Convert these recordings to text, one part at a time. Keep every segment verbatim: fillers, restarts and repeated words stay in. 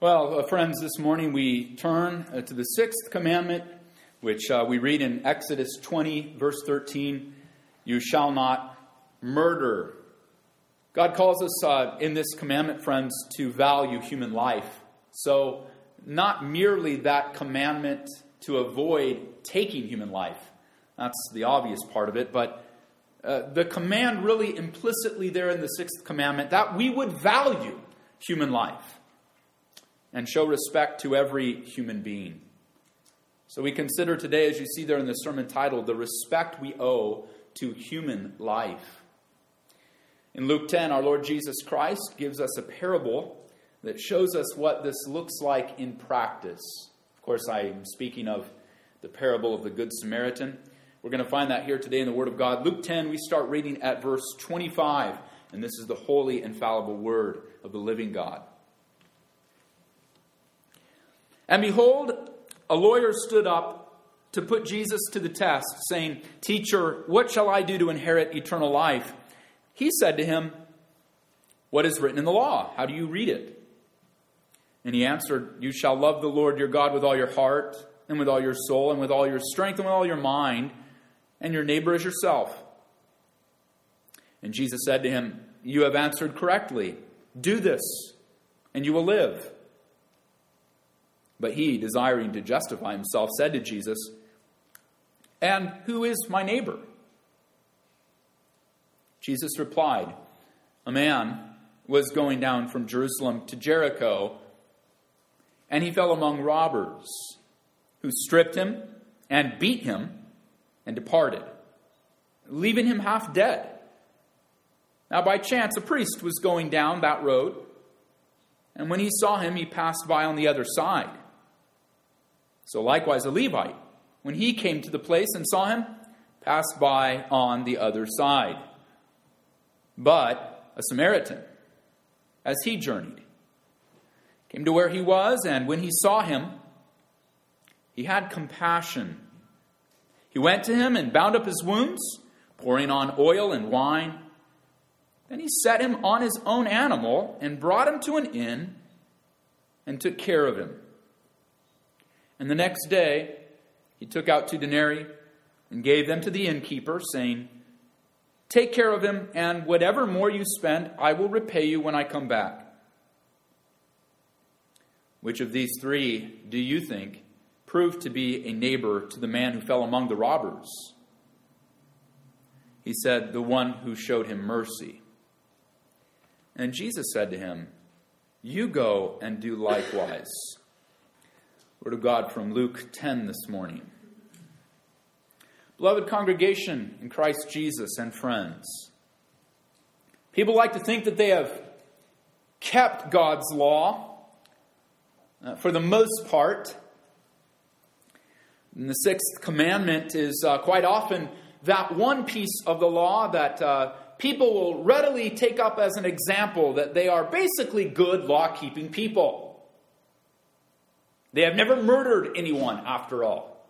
Well, uh, friends, this morning we turn uh, to the sixth commandment, which uh, we read in Exodus twenty, verse thirteen. You shall not murder. God calls us uh, in this commandment, friends, to value human life. So, not merely that commandment to avoid taking human life. That's the obvious part of it. But uh, the command really implicitly there in the sixth commandment that we would value human life and show respect to every human being. So we consider today, as you see there in the sermon title, the respect we owe to human life. In Luke ten, our Lord Jesus Christ gives us a parable that shows us what this looks like in practice. Of course, I'm speaking of the parable of the Good Samaritan. We're going to find that here today in the Word of God. Luke ten, we start reading at verse twenty-five, and this is the holy, infallible Word of the living God. And behold, a lawyer stood up to put Jesus to the test, saying, Teacher, what shall I do to inherit eternal life? He said to him, What is written in the law? How do you read it? And he answered, You shall love the Lord your God with all your heart, and with all your soul, and with all your strength, and with all your mind, and your neighbor as yourself. And Jesus said to him, You have answered correctly. Do this, and you will live. But he, desiring to justify himself, said to Jesus, And who is my neighbor? Jesus replied, A man was going down from Jerusalem to Jericho, and he fell among robbers, who stripped him and beat him and departed, leaving him half dead. Now by chance a priest was going down that road, and when he saw him, he passed by on the other side. So likewise a Levite, when he came to the place and saw him, passed by on the other side. But a Samaritan, as he journeyed, came to where he was, and when he saw him, he had compassion. He went to him and bound up his wounds, pouring on oil and wine. Then he set him on his own animal and brought him to an inn and took care of him. And the next day he took out two denarii and gave them to the innkeeper, saying, Take care of him, and whatever more you spend, I will repay you when I come back. Which of these three do you think proved to be a neighbor to the man who fell among the robbers? He said, The one who showed him mercy. And Jesus said to him, You go and do likewise. Word of God from Luke ten this morning. Beloved congregation in Christ Jesus and friends, people like to think that they have kept God's law uh, for the most part. And the sixth commandment is uh, quite often that one piece of the law that uh, people will readily take up as an example that they are basically good law-keeping people. They have never murdered anyone, after all.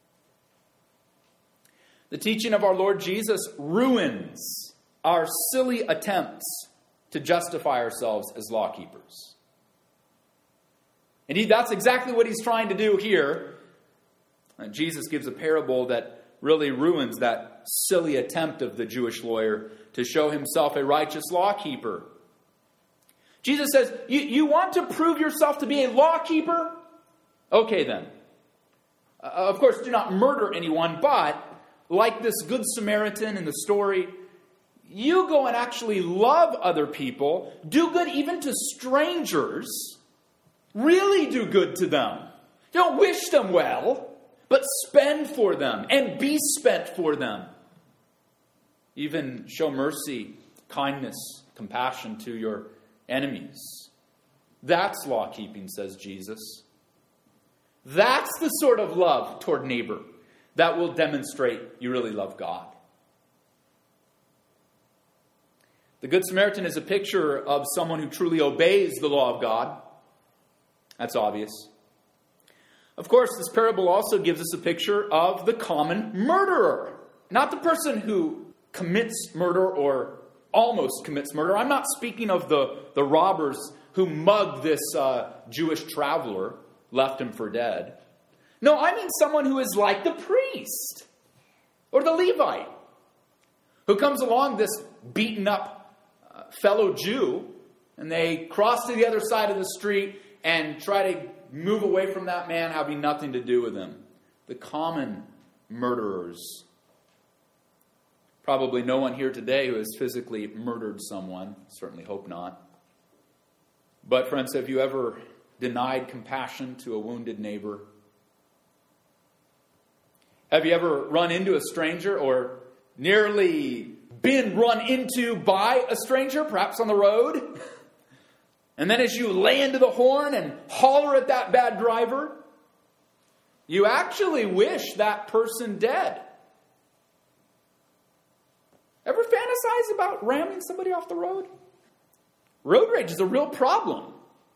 The teaching of our Lord Jesus ruins our silly attempts to justify ourselves as law keepers. Indeed, that's exactly what he's trying to do here. And Jesus gives a parable that really ruins that silly attempt of the Jewish lawyer to show himself a righteous law keeper. Jesus says, you, you want to prove yourself to be a law keeper? Okay then. Uh, of course, do not murder anyone, but like this Good Samaritan in the story, you go and actually love other people, do good even to strangers, really do good to them. Don't wish them well, but spend for them and be spent for them. Even show mercy, kindness, compassion to your enemies. That's law keeping, says Jesus. That's the sort of love toward neighbor that will demonstrate you really love God. The Good Samaritan is a picture of someone who truly obeys the law of God. That's obvious. Of course, this parable also gives us a picture of the common murderer. Not the person who commits murder or almost commits murder. I'm not speaking of the, the robbers who mugged this uh, Jewish traveler, left him for dead. No, I mean someone who is like the priest or the Levite, who comes along this beaten up uh, fellow Jew, and they cross to the other side of the street and try to move away from that man, having nothing to do with him. The common murderers. Probably no one here today who has physically murdered someone. Certainly hope not. But friends, have you ever denied compassion to a wounded neighbor? Have you ever run into a stranger or nearly been run into by a stranger, perhaps on the road? And then as you lay into the horn and holler at that bad driver, you actually wish that person dead. Ever fantasize about ramming somebody off the road? Road rage is a real problem.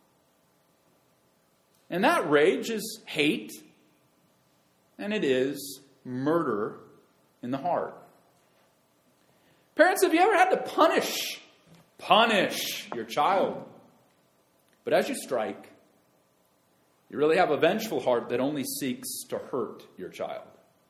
And that rage is hate, and it is murder in the heart. Parents, have you ever had to punish, punish your child? But as you strike, you really have a vengeful heart that only seeks to hurt your child.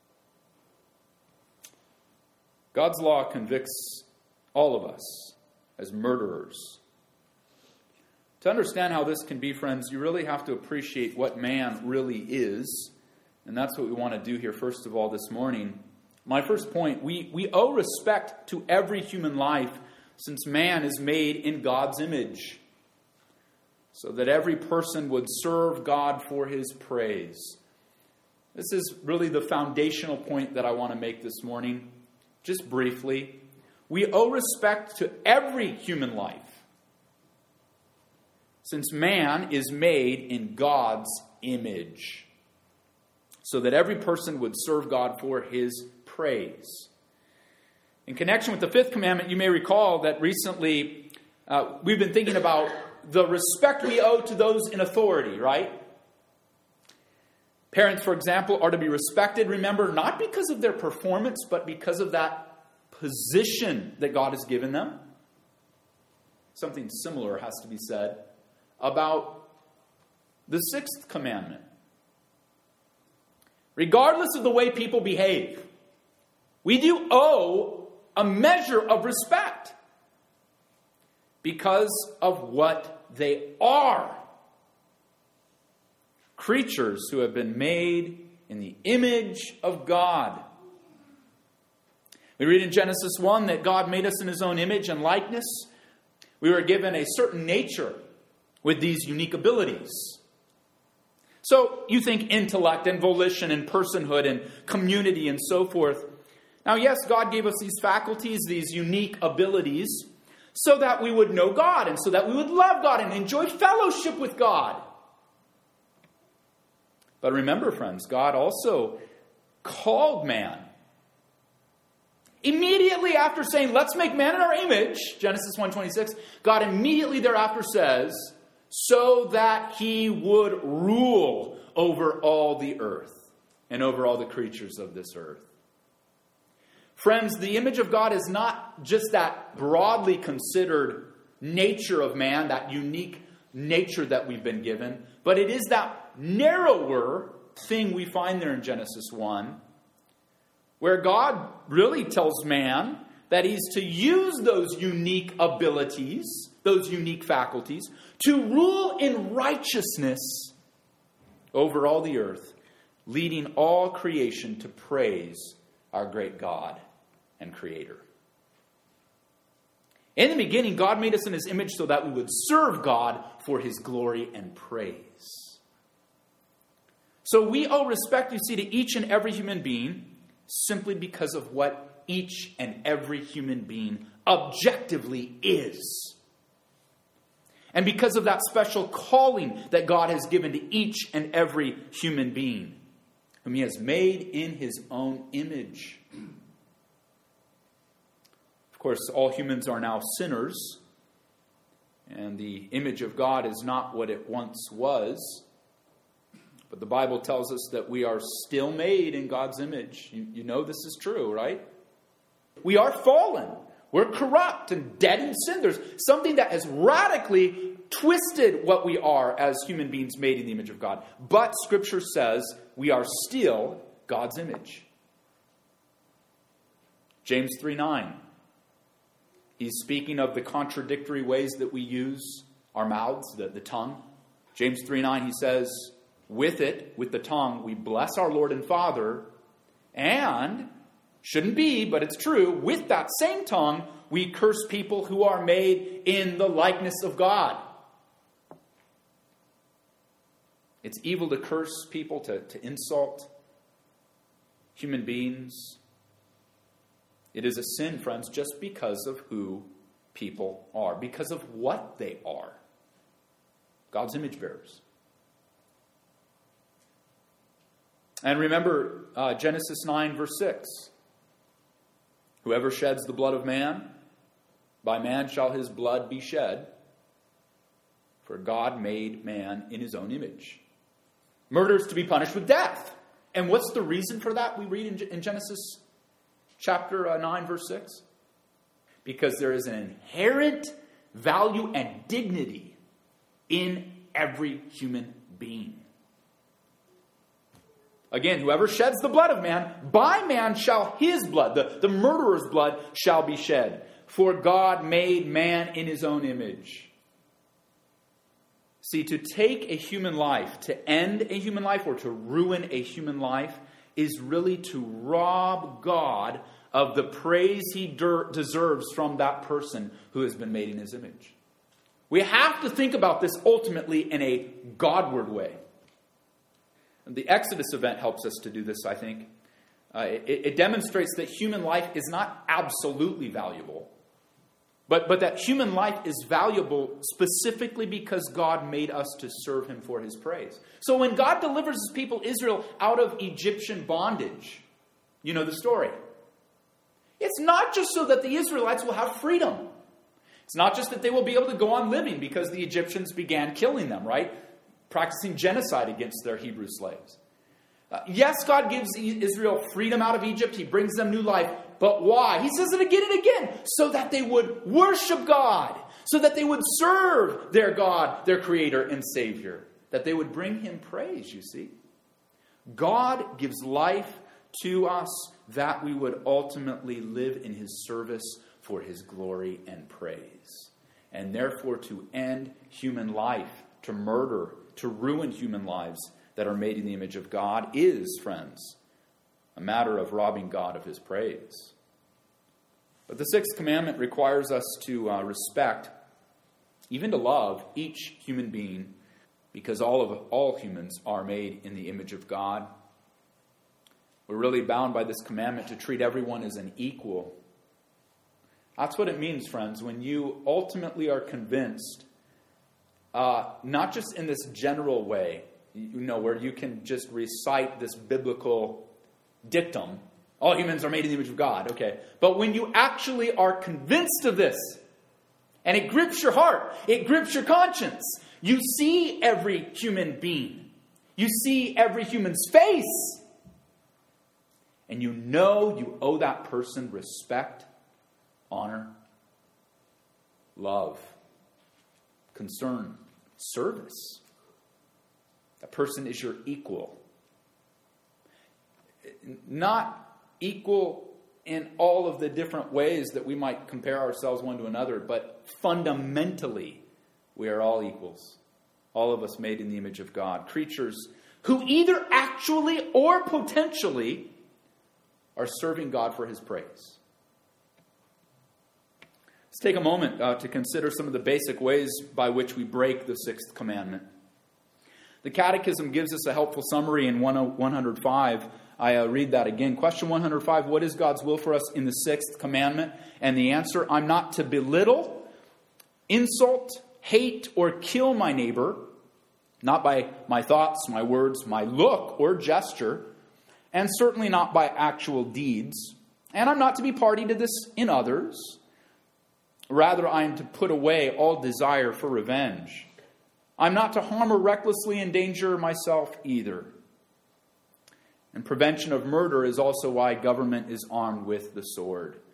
God's law convicts all of us as murderers. To understand how this can be, friends, you really have to appreciate what man really is. And that's what we want to do here, first of all, this morning. My first point, we, we owe respect to every human life since man is made in God's image, so that every person would serve God for his praise. This is really the foundational point that I want to make this morning. Just briefly, we owe respect to every human life, since man is made in God's image, so that every person would serve God for his praise. In connection with the fifth commandment, you may recall that recently uh, we've been thinking about the respect we owe to those in authority, right? Parents, for example, are to be respected, remember, not because of their performance, but because of that position that God has given them. Something similar has to be said about the sixth commandment. Regardless of the way people behave, we do owe a measure of respect because of what they are. Creatures who have been made in the image of God. We read in Genesis one that God made us in his own image and likeness. We were given a certain nature with these unique abilities. So you think intellect and volition and personhood and community and so forth. Now, yes, God gave us these faculties, these unique abilities, so that we would know God and so that we would love God and enjoy fellowship with God. But remember, friends, God also called man. Immediately after saying, let's make man in our image, Genesis one twenty-six, God immediately thereafter says, so that he would rule over all the earth and over all the creatures of this earth. Friends, the image of God is not just that broadly considered nature of man, that unique nature that we've been given, but it is that narrower thing we find there in Genesis one, where God really tells man that he's to use those unique abilities, those unique faculties, to rule in righteousness over all the earth, leading all creation to praise our great God and Creator. In the beginning, God made us in his image so that we would serve God for his glory and praise. So we owe respect, you see, to each and every human being simply because of what each and every human being objectively is. And because of that special calling that God has given to each and every human being, whom he has made in his own image. Of course, all humans are now sinners, and the image of God is not what it once was. But the Bible tells us that we are still made in God's image. You, you know this is true, right? We are fallen. We're corrupt and dead in sin. There's something that has radically twisted what we are as human beings made in the image of God. But Scripture says we are still God's image. James three nine. He's speaking of the contradictory ways that we use our mouths, the, the tongue. James three nine, he says, with it, with the tongue, we bless our Lord and Father, and, shouldn't be, but it's true, with that same tongue, we curse people who are made in the likeness of God. It's evil to curse people, to, to insult human beings. It is a sin, friends, just because of who people are, because of what they are. God's image bearers. And remember uh, Genesis nine, verse six. Whoever sheds the blood of man, by man shall his blood be shed. For God made man in his own image. Murder is to be punished with death. And what's the reason for that? We read in, in Genesis chapter uh, nine, verse six. Because there is an inherent value and dignity in every human being. Again, whoever sheds the blood of man, by man shall his blood, the, the murderer's blood, shall be shed. For God made man in his own image. See, to take a human life, to end a human life, or to ruin a human life, is really to rob God of the praise he der- deserves from that person who has been made in his image. We have to think about this ultimately in a Godward way. The Exodus event helps us to do this, I think. Uh, it, it demonstrates that human life is not absolutely valuable, but, but that human life is valuable specifically because God made us to serve him for his praise. So when God delivers his people Israel out of Egyptian bondage, you know the story. It's not just so that the Israelites will have freedom. It's not just that they will be able to go on living because the Egyptians began killing them, right? Practicing genocide against their Hebrew slaves. Uh, yes, God gives Israel freedom out of Egypt. He brings them new life. But why? He says it again and again. So that they would worship God. So that they would serve their God, their Creator and Savior. That they would bring him praise, you see. God gives life to us that we would ultimately live in his service for his glory and praise. And therefore to end human life, to murder, to ruin human lives that are made in the image of God is, friends, a matter of robbing God of his praise. But the sixth commandment requires us to uh, respect, even to love, each human being, because all of all humans are made in the image of God. We're really bound by this commandment to treat everyone as an equal. That's what it means, friends, when you ultimately are convinced, uh, not just in this general way, you know, where you can just recite this biblical dictum, all humans are made in the image of God, okay. But when you actually are convinced of this, and it grips your heart, it grips your conscience, you see every human being. You see every human's face. And you know you owe that person respect, honor, love, concern, service. That person is your equal. Not equal in all of the different ways that we might compare ourselves one to another, but fundamentally, we are all equals. All of us made in the image of God. Creatures who either actually or potentially are serving God for his praise. Let's take a moment uh, to consider some of the basic ways by which we break the sixth commandment. The Catechism gives us a helpful summary in one oh five. I uh, read that again. Question one hundred five, what is God's will for us in the sixth commandment? And the answer, I'm not to belittle, insult, hate, or kill my neighbor, not by my thoughts, my words, my look, or gesture, and certainly not by actual deeds. And I'm not to be party to this in others. Rather, I am to put away all desire for revenge. I'm not to harm or recklessly endanger myself either. And prevention of murder is also why government is armed with the sword.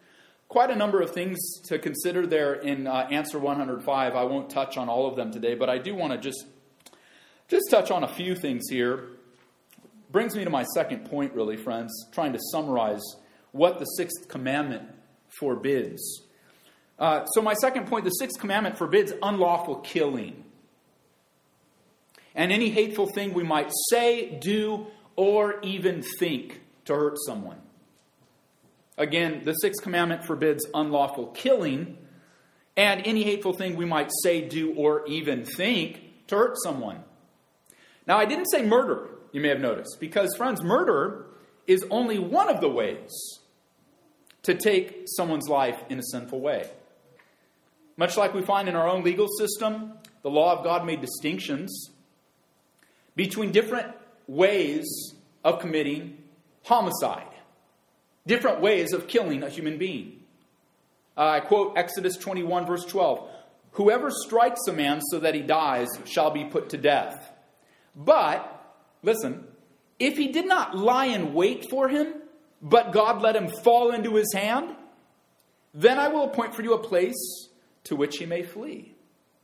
Quite a number of things to consider there in uh, answer one hundred five. I won't touch on all of them today, but I do want to just, just touch on a few things here. Brings me to my second point, really, friends, trying to summarize what the sixth commandment forbids. Uh, so my second point, the sixth commandment forbids unlawful killing. And any hateful thing we might say, do, or even think to hurt someone. Again, the sixth commandment forbids unlawful killing and any hateful thing we might say, do, or even think to hurt someone. Now, I didn't say murder, you may have noticed, because, friends, murder is only one of the ways to take someone's life in a sinful way. Much like we find in our own legal system, the law of God made distinctions between different ways of committing homicide. Different ways of killing a human being. Uh, I quote Exodus twenty-one, verse twelve. Whoever strikes a man so that he dies shall be put to death. But, listen, if he did not lie in wait for him, but God let him fall into his hand, then I will appoint for you a place to which he may flee.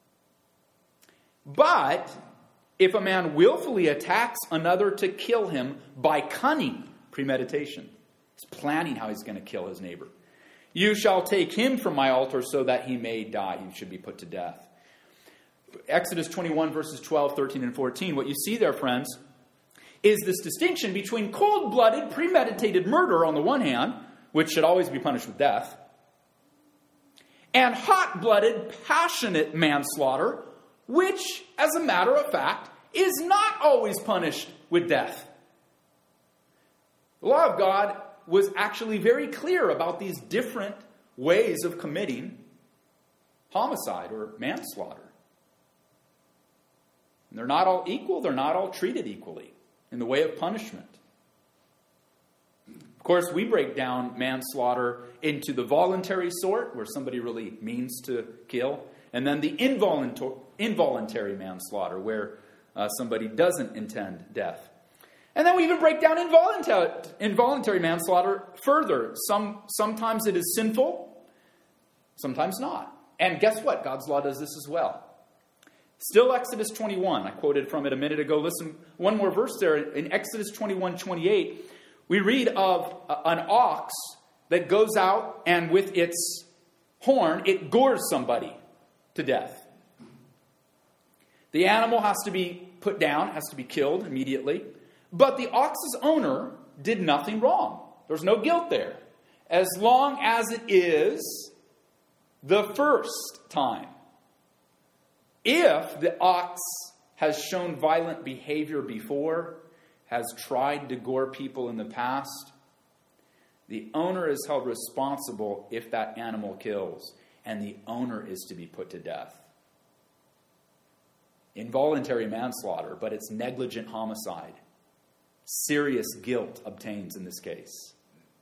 But if a man willfully attacks another to kill him by cunning, premeditation, he's planning how he's going to kill his neighbor, you shall take him from my altar so that he may die. He should be put to death. Exodus twenty-one, verses twelve, thirteen, and fourteen. What you see there, friends, is this distinction between cold-blooded, premeditated murder on the one hand, which should always be punished with death, and hot-blooded, passionate manslaughter, which, as a matter of fact, is not always punished with death. The law of God was actually very clear about these different ways of committing homicide or manslaughter. And they're not all equal, they're not all treated equally in the way of punishment. Of course, we break down manslaughter into the voluntary sort, where somebody really means to kill, and then the involuntary, involuntary manslaughter, where uh, somebody doesn't intend death. And then we even break down involuntary, involuntary manslaughter further. Some, sometimes it is sinful, sometimes not. And guess what? God's law does this as well. Still Exodus twenty-one. I quoted from it a minute ago. Listen, one more verse there. In Exodus twenty-one, twenty-eight, we read of an ox that goes out and with its horn, it gores somebody to death. The animal has to be put down, has to be killed immediately. But the ox's owner did nothing wrong. There's no guilt there. As long as it is the first time. If the ox has shown violent behavior before, has tried to gore people in the past, the owner is held responsible if that animal kills, and the owner is to be put to death. Involuntary manslaughter, but it's negligent homicide. Serious guilt obtains in this case.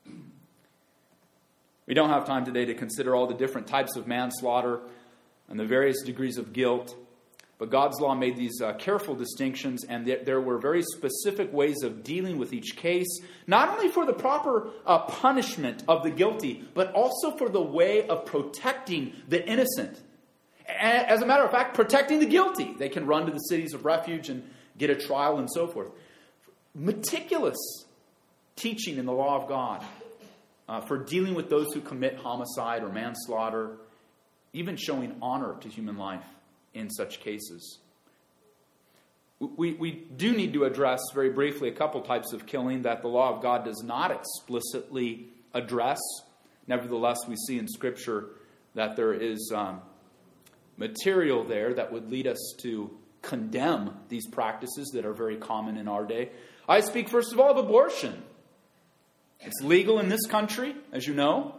We don't have time today to consider all the different types of manslaughter and the various degrees of guilt, but God's law made these uh, careful distinctions, and th- there were very specific ways of dealing with each case, not only for the proper uh, punishment of the guilty, but also for the way of protecting the innocent. A- as a matter of fact, protecting the guilty. They can run to the cities of refuge and get a trial and so forth. Meticulous teaching in the law of God uh, for dealing with those who commit homicide or manslaughter, even showing honor to human life in such cases. We, we do need to address very briefly a couple types of killing that the law of God does not explicitly address. Nevertheless, we see in Scripture that there is um, material there that would lead us to condemn these practices that are very common in our day. I speak, first of all, of abortion. It's legal in this country, as you know.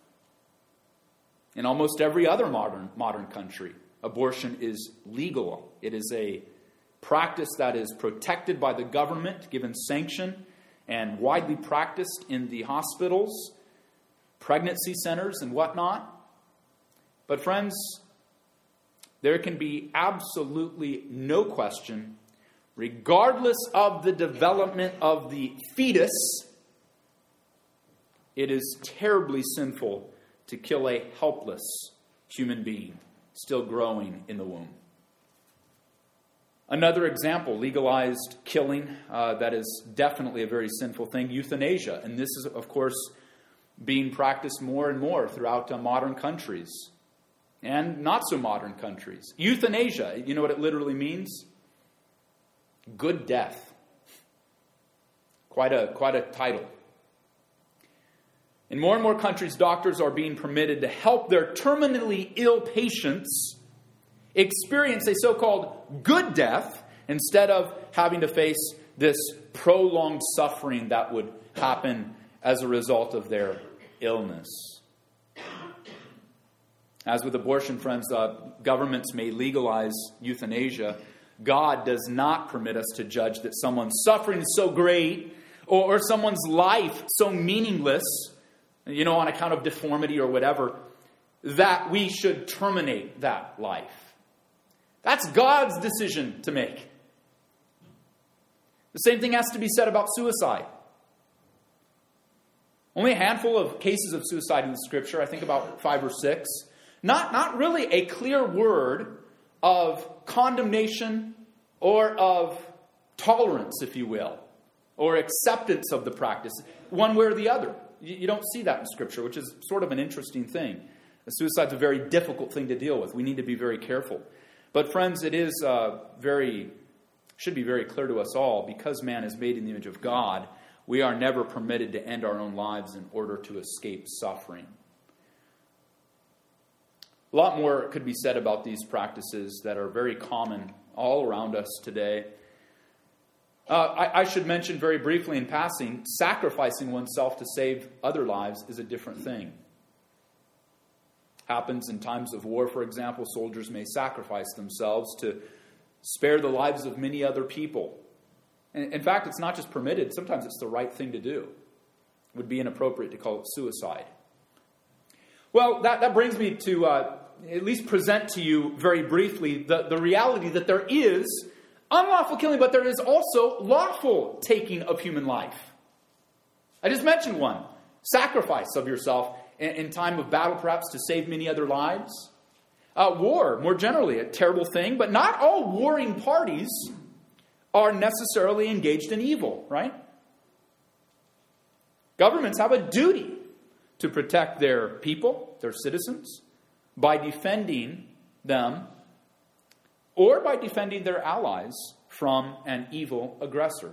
In almost every other modern modern country, abortion is legal. It is a practice that is protected by the government, given sanction, and widely practiced in the hospitals, pregnancy centers, and whatnot. But friends, there can be absolutely no question, regardless of the development of the fetus, it is terribly sinful to kill a helpless human being still growing in the womb. Another example, legalized killing, uh, that is definitely a very sinful thing, euthanasia. And this is, of course, being practiced more and more throughout uh, modern countries and not so modern countries. Euthanasia, you know what it literally means? Good death. Quite a, quite a title. In more and more countries, doctors are being permitted to help their terminally ill patients experience a so-called good death instead of having to face this prolonged suffering that would happen as a result of their illness. As with abortion, friends, uh, governments may legalize euthanasia. God does not permit us to judge that someone's suffering is so great or, or someone's life so meaningless, you know, on account of deformity or whatever, that we should terminate that life. That's God's decision to make. The same thing has to be said about suicide. Only a handful of cases of suicide in the Scripture, I think about five or six. Not, not really a clear word of condemnation or of tolerance, if you will, or acceptance of the practice, one way or the other. You, you don't see that in Scripture, which is sort of an interesting thing. Suicide's a very difficult thing to deal with. We need to be very careful. But friends, it is uh, very, should be very clear to us all, because man is made in the image of God, we are never permitted to end our own lives in order to escape suffering. A lot more could be said about these practices that are very common all around us today. Uh, I, I should mention very briefly in passing, sacrificing oneself to save other lives is a different thing. Happens in times of war, for example. Soldiers may sacrifice themselves to spare the lives of many other people. And in fact, it's not just permitted. Sometimes it's the right thing to do. It would be inappropriate to call it suicide. Well, that, that brings me to uh, at least present to you very briefly the, the reality that there is unlawful killing, but there is also lawful taking of human life. I just mentioned one. Sacrifice of yourself in, in time of battle, perhaps to save many other lives. Uh, war, more generally, a terrible thing, but not all warring parties are necessarily engaged in evil, right? Governments have a duty to protect their people, their citizens, by defending them or by defending their allies from an evil aggressor.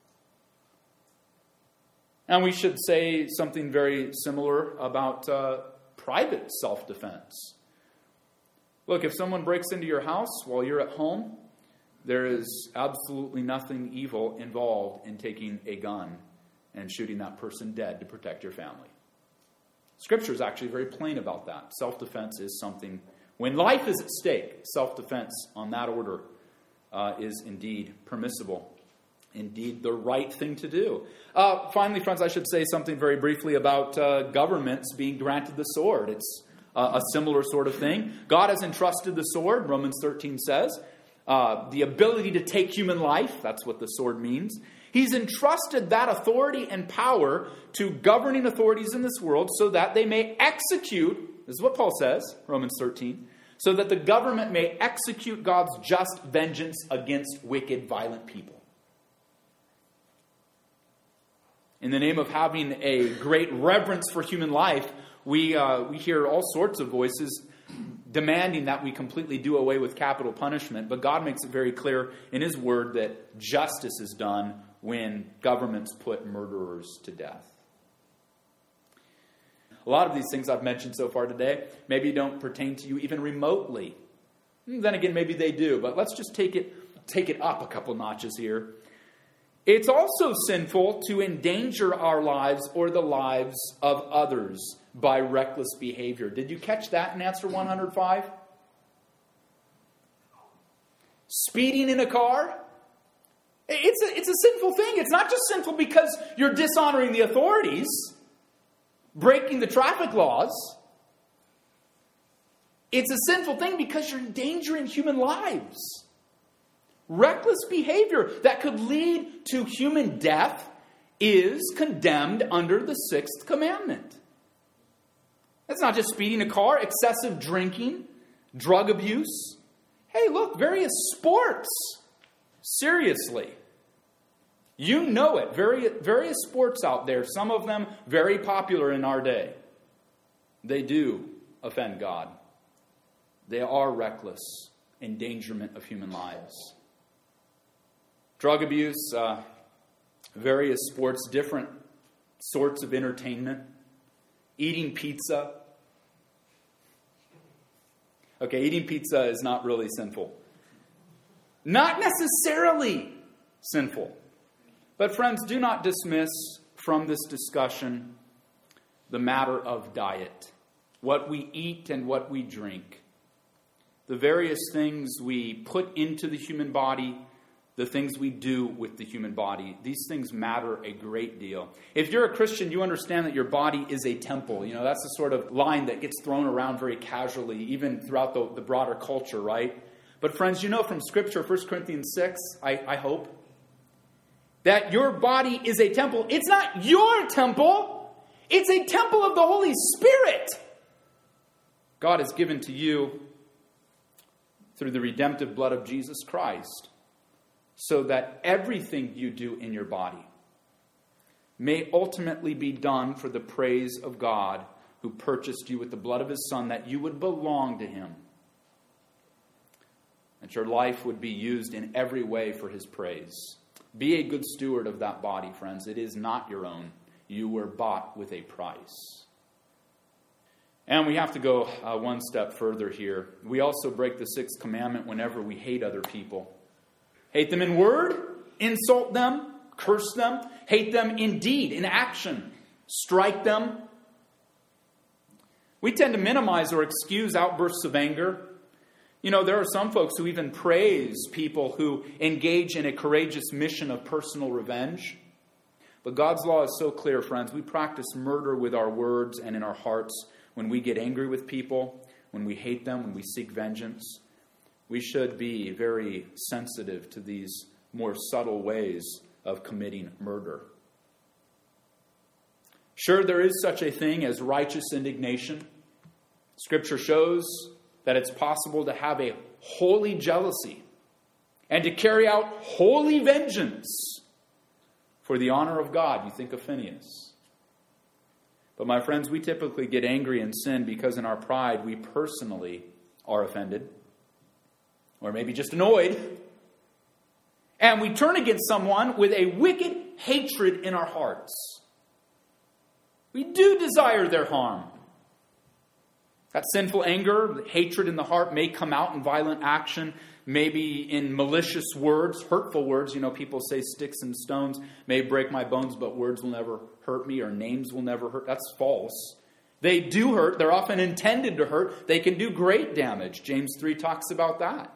And we should say something very similar about uh, private self-defense. Look, if someone breaks into your house while you're at home, there is absolutely nothing evil involved in taking a gun and shooting that person dead to protect your family. Scripture is actually very plain about that. Self-defense is something, when life is at stake, self-defense on that order uh, is indeed permissible. Indeed, the right thing to do. Uh, finally, friends, I should say something very briefly about uh, governments being granted the sword. It's uh, a similar sort of thing. God has entrusted the sword, Romans thirteen says. Uh, the ability to take human life, that's what the sword means. He's entrusted that authority and power to governing authorities in this world so that they may execute, this is what Paul says, Romans thirteen, so that the government may execute God's just vengeance against wicked, violent people. In the name of having a great reverence for human life, we uh, we hear all sorts of voices demanding that we completely do away with capital punishment. But God makes it very clear in His Word that justice is done when governments put murderers to death. A lot of these things I've mentioned so far today maybe don't pertain to you even remotely. Then again, maybe they do. But let's just take it, take it up a couple notches here. It's also sinful to endanger our lives or the lives of others by reckless behavior. Did you catch that in answer one hundred five? Speeding in a car? It's a, it's a sinful thing. It's not just sinful because you're dishonoring the authorities, breaking the traffic laws. It's a sinful thing because you're endangering human lives. Reckless behavior that could lead to human death is condemned under the sixth commandment. It's not just speeding a car, excessive drinking, drug abuse. Hey, look, various sports. Seriously. You know it. Various, various sports out there, some of them very popular in our day. They do offend God. They are reckless endangerment of human lives. Drug abuse, uh, various sports, different sorts of entertainment, eating pizza. Okay, eating pizza is not really sinful. Not necessarily sinful. But friends, do not dismiss from this discussion the matter of diet. What we eat and what we drink. The various things we put into the human body, the things we do with the human body. These things matter a great deal. If you're a Christian, you understand that your body is a temple. You know, that's the sort of line that gets thrown around very casually, even throughout the, the broader culture, right? But friends, you know from Scripture, First Corinthians six, I, I hope, that your body is a temple. It's not your temple. It's a temple of the Holy Spirit. God has given to you through the redemptive blood of Jesus Christ, so that everything you do in your body may ultimately be done for the praise of God, who purchased you with the blood of his Son, that you would belong to him. That your life would be used in every way for his praise. Be a good steward of that body, friends. It is not your own. You were bought with a price. And we have to go uh, one step further here. We also break the sixth commandment whenever we hate other people. Hate them in word, insult them, curse them. Hate them in deed, in action. Strike them. We tend to minimize or excuse outbursts of anger. You know, there are some folks who even praise people who engage in a courageous mission of personal revenge. But God's law is so clear, friends. We practice murder with our words and in our hearts when we get angry with people, when we hate them, when we seek vengeance. We should be very sensitive to these more subtle ways of committing murder. Sure, there is such a thing as righteous indignation. Scripture shows that it's possible to have a holy jealousy and to carry out holy vengeance for the honor of God. You think of Phinehas. But my friends, we typically get angry and sin because in our pride we personally are offended, or maybe just annoyed, and we turn against someone with a wicked hatred in our hearts. We do desire their harm. That sinful anger, hatred in the heart may come out in violent action, maybe in malicious words, hurtful words. You know, people say sticks and stones may break my bones, but words will never hurt me, or names will never hurt. That's false. They do hurt. They're often intended to hurt. They can do great damage. James three talks about that.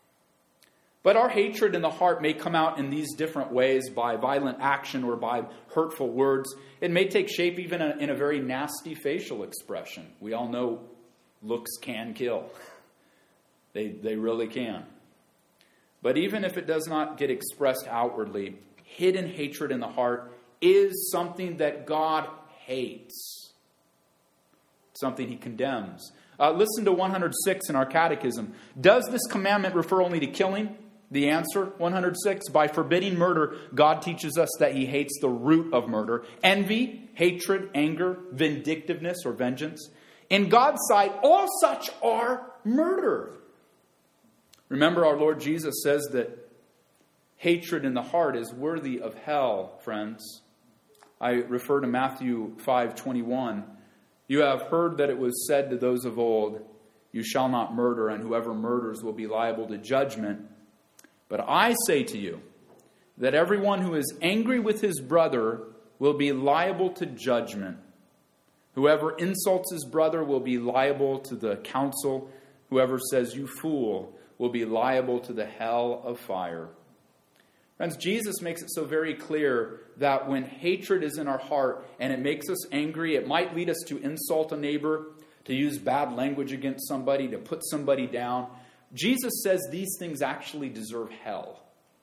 But our hatred in the heart may come out in these different ways, by violent action or by hurtful words. It may take shape even in a very nasty facial expression. We all know looks can kill. They, they really can. But even if it does not get expressed outwardly, hidden hatred in the heart is something that God hates. Something he condemns. Uh, listen to one hundred six in our catechism. Does this commandment refer only to killing? The answer, one hundred six, by forbidding murder, God teaches us that he hates the root of murder. Envy, hatred, anger, vindictiveness or vengeance. In God's sight, all such are murder. Remember, our Lord Jesus says that hatred in the heart is worthy of hell, friends. I refer to Matthew five twenty-one. You have heard that it was said to those of old, you shall not murder, and whoever murders will be liable to judgment. But I say to you that everyone who is angry with his brother will be liable to judgment. Whoever insults his brother will be liable to the council. Whoever says, you fool, will be liable to the hell of fire. Friends, Jesus makes it so very clear that when hatred is in our heart and it makes us angry, it might lead us to insult a neighbor, to use bad language against somebody, to put somebody down. Jesus says these things actually deserve hell.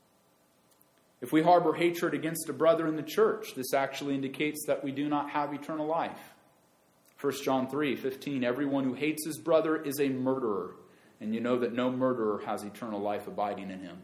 If we harbor hatred against a brother in the church, this actually indicates that we do not have eternal life. First John three fifteen, everyone who hates his brother is a murderer, and you know that no murderer has eternal life abiding in him.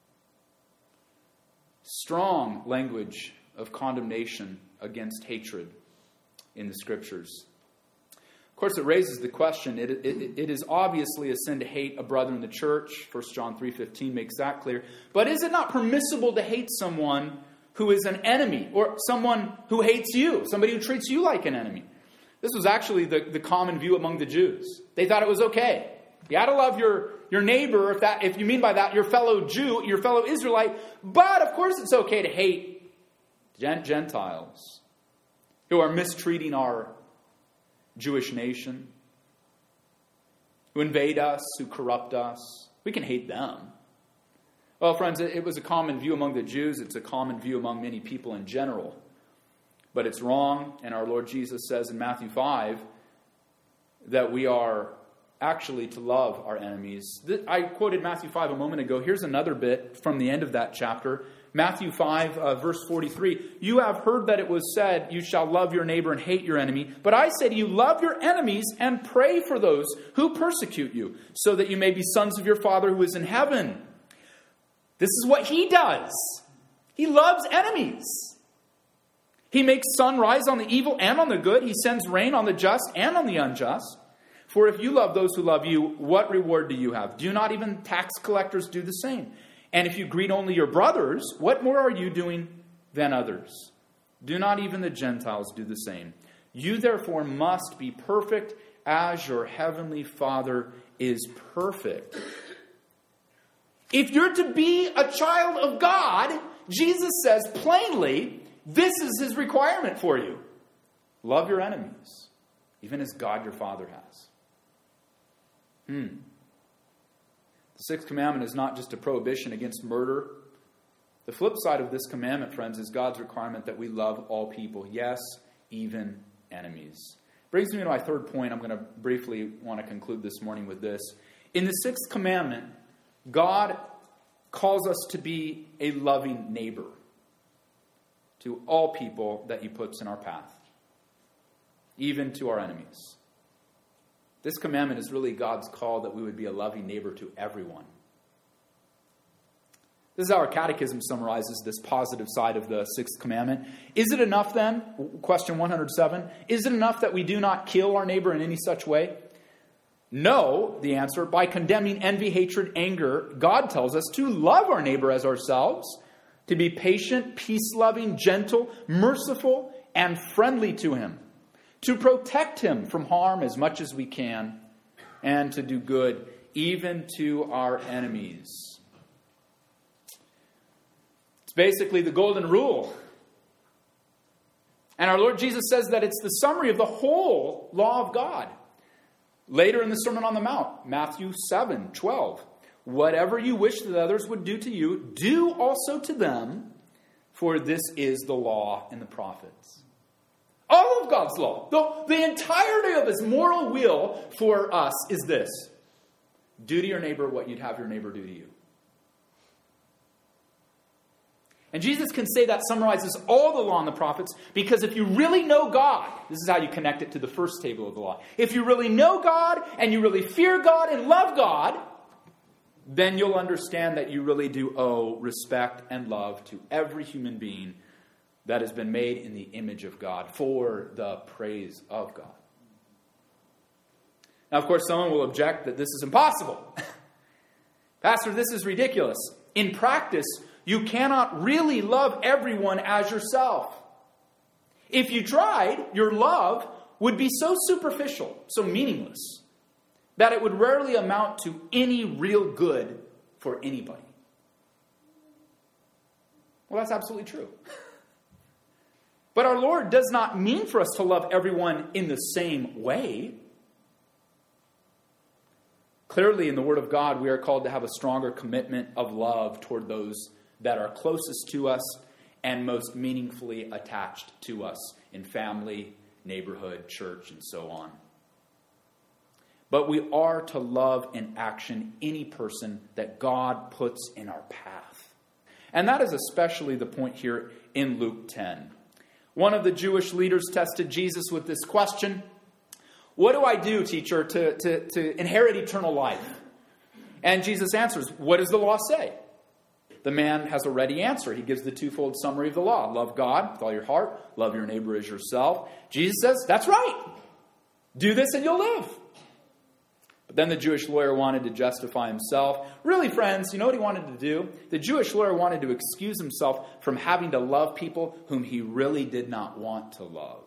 Strong language of condemnation against hatred in the Scriptures. Of course, it raises the question, it, it, it is obviously a sin to hate a brother in the church. First John three fifteen makes that clear. But is it not permissible to hate someone who is an enemy, or someone who hates you, somebody who treats you like an enemy? This was actually the, the common view among the Jews. They thought it was okay. You had to love your, your neighbor, if that if you mean by that your fellow Jew, your fellow Israelite. But of course it's okay to hate Gentiles who are mistreating our Jewish nation, who invade us, who corrupt us. We can hate them. Well, friends, it, it was a common view among the Jews. It's a common view among many people in general. But it's wrong, and our Lord Jesus says in Matthew five that we are actually to love our enemies. I quoted Matthew five a moment ago. Here's another bit from the end of that chapter. Matthew five, uh, verse forty-three. You have heard that it was said, you shall love your neighbor and hate your enemy. But I say to you, love your enemies and pray for those who persecute you, so that you may be sons of your Father who is in heaven. This is what he does. He loves enemies. He makes sun rise on the evil and on the good. He sends rain on the just and on the unjust. For if you love those who love you, what reward do you have? Do not even tax collectors do the same? And if you greet only your brothers, what more are you doing than others? Do not even the Gentiles do the same? You therefore must be perfect as your heavenly Father is perfect. If you're to be a child of God, Jesus says plainly, this is his requirement for you. Love your enemies, even as God your Father has. Hmm. The sixth commandment is not just a prohibition against murder. The flip side of this commandment, friends, is God's requirement that we love all people. Yes, even enemies. Brings me to my third point. I'm going to briefly want to conclude this morning with this. In the sixth commandment, God calls us to be a loving neighbor to all people that he puts in our path, even to our enemies. This commandment is really God's call that we would be a loving neighbor to everyone. This is how our catechism summarizes this positive side of the sixth commandment. Is it enough then, question one hundred seven, is it enough that we do not kill our neighbor in any such way? No, the answer, by condemning envy, hatred, anger, God tells us to love our neighbor as ourselves, to be patient, peace-loving, gentle, merciful, and friendly to him, to protect him from harm as much as we can, and to do good even to our enemies. It's basically the golden rule. And our Lord Jesus says that it's the summary of the whole law of God. Later in the Sermon on the Mount, Matthew seven twelve. Whatever you wish that others would do to you, do also to them, for this is the law and the prophets. All of God's law, the, the entirety of his moral will for us is this. Do to your neighbor what you'd have your neighbor do to you. And Jesus can say that summarizes all the law and the prophets, because if you really know God, this is how you connect it to the first table of the law. If you really know God and you really fear God and love God, then you'll understand that you really do owe respect and love to every human being that has been made in the image of God for the praise of God. Now, of course, someone will object that this is impossible. Pastor, this is ridiculous. In practice, you cannot really love everyone as yourself. If you tried, your love would be so superficial, so meaningless, that it would rarely amount to any real good for anybody. Well, that's absolutely true. But our Lord does not mean for us to love everyone in the same way. Clearly, in the Word of God, we are called to have a stronger commitment of love toward those that are closest to us and most meaningfully attached to us in family, neighborhood, church, and so on. But we are to love in action any person that God puts in our path. And that is especially the point here in Luke ten. One of the Jewish leaders tested Jesus with this question. what do I do, teacher, to, to, to inherit eternal life? And Jesus answers, what does the law say? The man has a ready answer. He gives the twofold summary of the law. Love God with all your heart. Love your neighbor as yourself. Jesus says, that's right. Do this and you'll live. But then the Jewish lawyer wanted to justify himself. Really, friends, you know what he wanted to do? The Jewish lawyer wanted to excuse himself from having to love people whom he really did not want to love.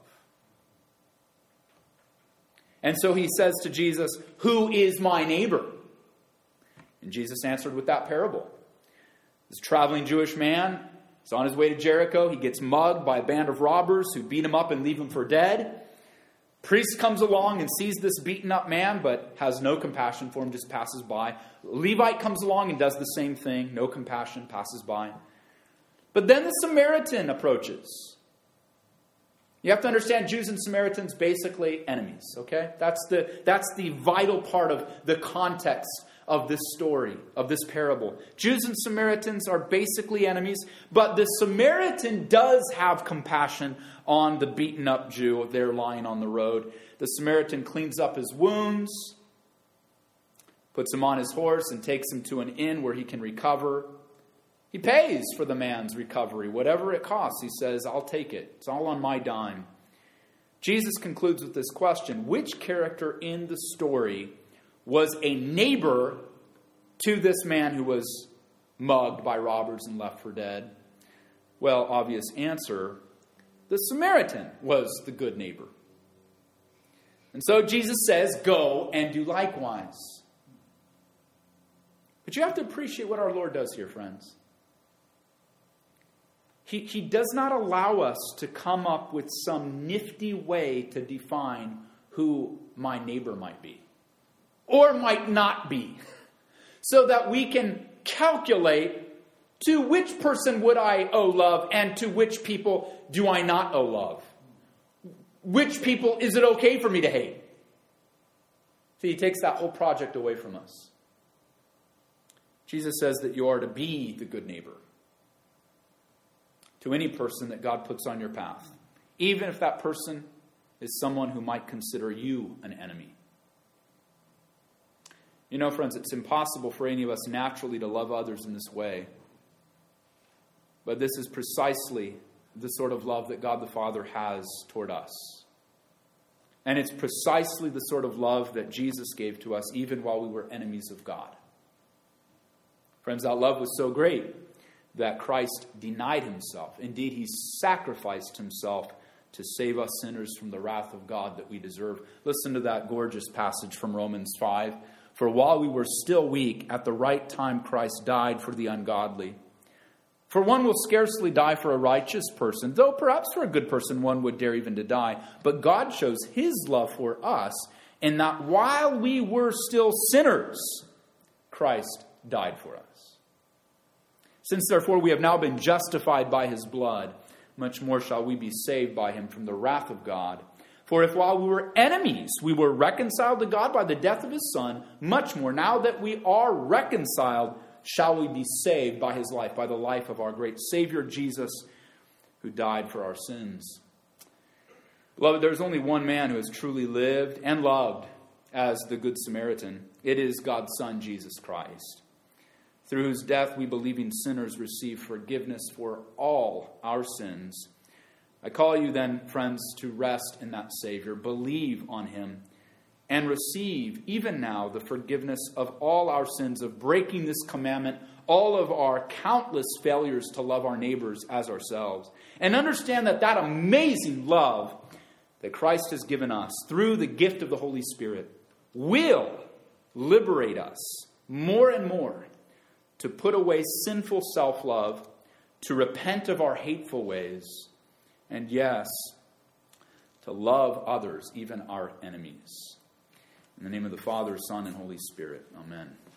And so he says to Jesus, who is my neighbor? And Jesus answered with that parable. This traveling Jewish man is on his way to Jericho. He gets mugged by a band of robbers who beat him up and leave him for dead. Priest comes along and sees this beaten up man, but has no compassion for him, just passes by. Levite comes along and does the same thing. No compassion, passes by. But then the Samaritan approaches. You have to understand, Jews and Samaritans basically enemies, okay? That's the, that's the vital part of the context of this story, of this parable. Jews and Samaritans are basically enemies, but the Samaritan does have compassion on the beaten up Jew there lying on the road. The Samaritan cleans up his wounds, puts him on his horse, and takes him to an inn where he can recover. He pays for the man's recovery, whatever it costs. He says, I'll take it. It's all on my dime. Jesus concludes with this question: which character in the story was a neighbor to this man who was mugged by robbers and left for dead? Well, obvious answer, the Samaritan was the good neighbor. And so Jesus says, go and do likewise. But you have to appreciate what our Lord does here, friends. He, he does not allow us to come up with some nifty way to define who my neighbor might be. Or might not be, so that we can calculate to which person would I owe love and to which people do I not owe love. Which people is it okay for me to hate? See, he takes that whole project away from us. Jesus says that you are to be the good neighbor to any person that God puts on your path, even if that person is someone who might consider you an enemy. You know, friends, it's impossible for any of us naturally to love others in this way. But this is precisely the sort of love that God the Father has toward us. And it's precisely the sort of love that Jesus gave to us even while we were enemies of God. Friends, that love was so great that Christ denied himself. Indeed, he sacrificed himself to save us sinners from the wrath of God that we deserve. Listen to that gorgeous passage from Romans five. For while we were still weak, at the right time Christ died for the ungodly. For one will scarcely die for a righteous person, though perhaps for a good person one would dare even to die. But God shows his love for us in that while we were still sinners, Christ died for us. Since therefore we have now been justified by his blood, much more shall we be saved by him from the wrath of God. For if while we were enemies, we were reconciled to God by the death of his Son, much more, now that we are reconciled, shall we be saved by his life, by the life of our great Savior Jesus, who died for our sins. Beloved, there is only one man who has truly lived and loved as the Good Samaritan. It is God's Son, Jesus Christ, through whose death we believing sinners receive forgiveness for all our sins. I call you then, friends, to rest in that Savior, believe on him, and receive, even now, the forgiveness of all our sins of breaking this commandment, all of our countless failures to love our neighbors as ourselves. And understand that that amazing love that Christ has given us through the gift of the Holy Spirit will liberate us more and more to put away sinful self-love, to repent of our hateful ways, and yes, to love others, even our enemies. In the name of the Father, Son, and Holy Spirit. Amen.